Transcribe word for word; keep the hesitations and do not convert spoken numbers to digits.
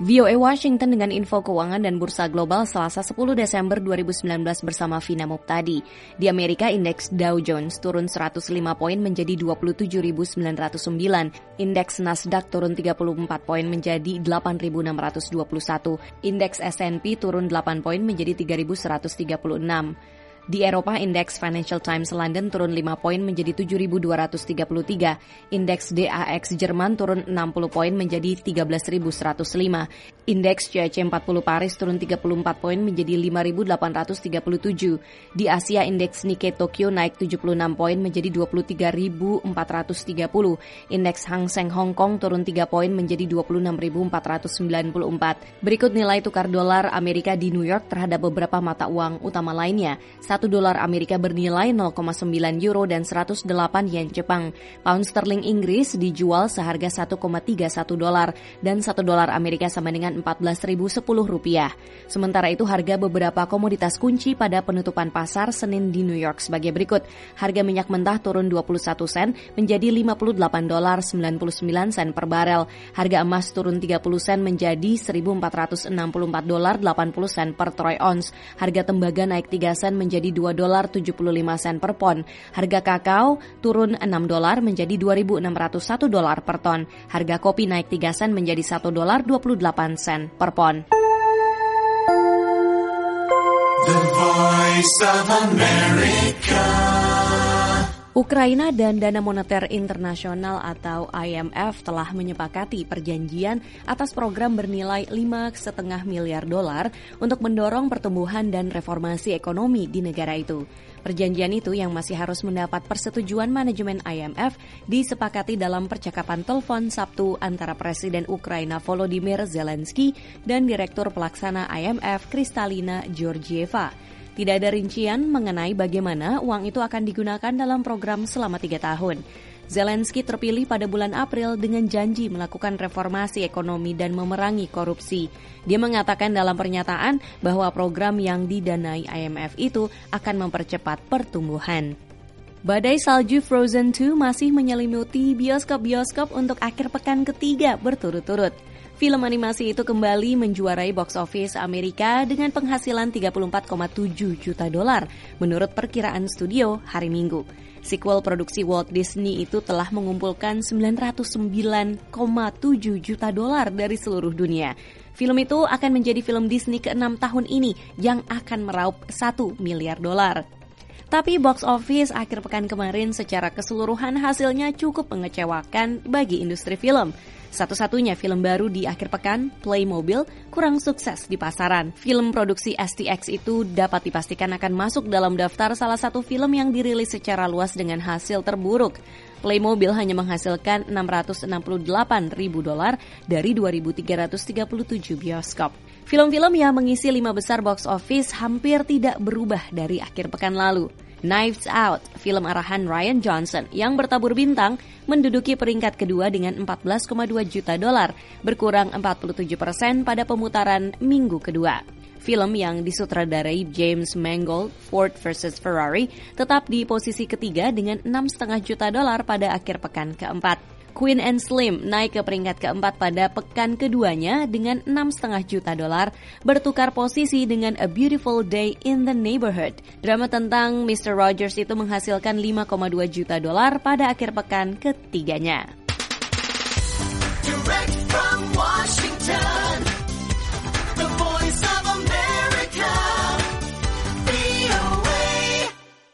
V O A Washington dengan info keuangan dan bursa global Selasa sepuluh Desember dua ribu sembilan belas bersama Vina Muptadi. Di Amerika, indeks Dow Jones turun seratus lima poin menjadi dua puluh tujuh ribu sembilan ratus sembilan. Indeks Nasdaq turun tiga puluh empat poin menjadi delapan ribu enam ratus dua puluh satu. Indeks S and P turun delapan poin menjadi tiga ribu seratus tiga puluh enam. Di Eropa, indeks Financial Times London turun lima poin menjadi tujuh ribu dua ratus tiga puluh tiga. Indeks D A X Jerman turun enam puluh poin menjadi tiga belas ribu seratus lima. Indeks C A C empat puluh Paris turun tiga puluh empat poin menjadi lima ribu delapan ratus tiga puluh tujuh. Di Asia, indeks Nikkei Tokyo naik tujuh puluh enam poin menjadi dua puluh tiga ribu empat ratus tiga puluh. Indeks Hang Seng Hong Kong turun tiga poin menjadi dua puluh enam ribu empat ratus sembilan puluh empat. Berikut nilai tukar dolar Amerika di New York terhadap beberapa mata uang utama lainnya. Satu dolar Amerika bernilai nol koma sembilan euro dan seratus delapan yen Jepang. Pound sterling Inggris dijual seharga satu koma tiga satu dolar dan satu dolar Amerika sama dengan empat belas ribu sepuluh rupiah. Sementara itu harga beberapa komoditas kunci pada penutupan pasar Senin di New York sebagai berikut. Harga minyak mentah turun dua puluh satu sen menjadi lima puluh delapan dolar sembilan puluh sembilan sen per barel. Harga emas turun tiga puluh sen menjadi seribu empat ratus enam puluh empat dolar delapan puluh sen per troy ounce. Harga tembaga naik tiga sen menjadi dua dolar tujuh puluh lima sen per pon. Harga kakao turun enam dolar menjadi dua ribu enam ratus satu dolar per ton. Harga kopi naik tiga sen menjadi satu dolar dua puluh delapan sen per pon. The Voice of America. Ukraina dan Dana Moneter Internasional atau I M F telah menyepakati perjanjian atas program bernilai lima koma lima miliar dolar untuk mendorong pertumbuhan dan reformasi ekonomi di negara itu. Perjanjian itu yang masih harus mendapat persetujuan manajemen I M F disepakati dalam percakapan telepon Sabtu antara Presiden Ukraina Volodymyr Zelensky dan Direktur Pelaksana I M F Kristalina Georgieva. Tidak ada rincian mengenai bagaimana uang itu akan digunakan dalam program selama tiga tahun. Zelensky terpilih pada bulan April dengan janji melakukan reformasi ekonomi dan memerangi korupsi. Dia mengatakan dalam pernyataan bahwa program yang didanai I M F itu akan mempercepat pertumbuhan. Badai salju Frozen dua masih menyelimuti bioskop-bioskop untuk akhir pekan ketiga berturut-turut. Film animasi itu kembali menjuarai box office Amerika dengan penghasilan tiga puluh empat koma tujuh juta dolar menurut perkiraan studio hari Minggu. Sequel produksi Walt Disney itu telah mengumpulkan sembilan ratus sembilan koma tujuh juta dolar dari seluruh dunia. Film itu akan menjadi film Disney keenam tahun ini yang akan meraup satu miliar dolar. Tapi box office akhir pekan kemarin secara keseluruhan hasilnya cukup mengecewakan bagi industri film. Satu-satunya film baru di akhir pekan, Playmobil, kurang sukses di pasaran. Film produksi S T X itu dapat dipastikan akan masuk dalam daftar salah satu film yang dirilis secara luas dengan hasil terburuk. Playmobil hanya menghasilkan enam ratus enam puluh delapan ribu dolar dari dua ribu tiga ratus tiga puluh tujuh bioskop. Film-film yang mengisi lima besar box office hampir tidak berubah dari akhir pekan lalu. Knives Out, film arahan Rian Johnson yang bertabur bintang, menduduki peringkat kedua dengan empat belas koma dua juta dolar, berkurang empat puluh tujuh persen pada pemutaran minggu kedua. Film yang disutradarai James Mangold, Ford versus Ferrari, tetap di posisi ketiga dengan enam koma lima juta dolar pada akhir pekan keempat. Queen and Slim naik ke peringkat keempat pada pekan keduanya dengan enam koma lima juta dolar, bertukar posisi dengan A Beautiful Day in the Neighborhood. Drama tentang mister Rogers itu menghasilkan lima koma dua juta dolar pada akhir pekan ketiganya. Direct from